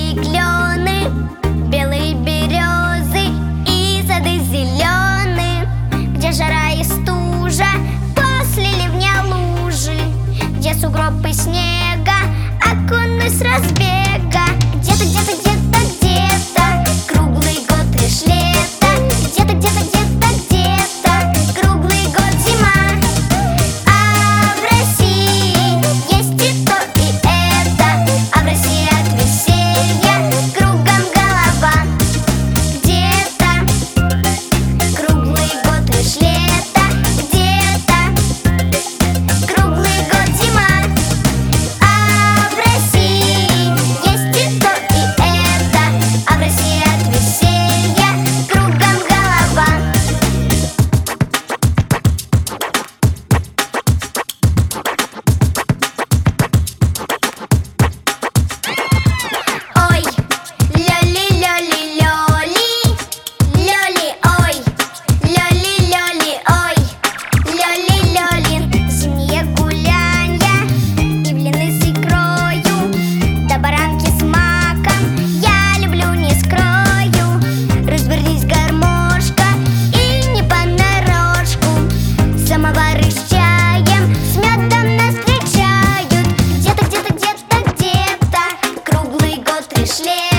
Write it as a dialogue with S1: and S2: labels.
S1: и клены, белые березы и сады зеленые, где жара и стужа, после ливня лужи, где сугроб и снега, окунусь с разбега. Где-то, где-то, где-то, где-то круглый год лишь лето, где-то, где-то, где-то, где-то круглый год зима. А в России есть и то, и это, а в России от веселья кругом голова. Где-то круглый год лишь лето, где-то круглый год зима. А в России есть и то, и это, а в России от веселья кругом голова. Ой, лёли, лёли, лёли, лёли, ой, лёли, лёли, ой, лёли, лёли. Зимние гулянья и блины с икрою, да баранки с маком я люблю, не скрою. Развернись, гармошка, и не понарошку самовары с чаем, с медом нас встречают. Где-то, где-то, где-то, где-то круглый год лишь лето.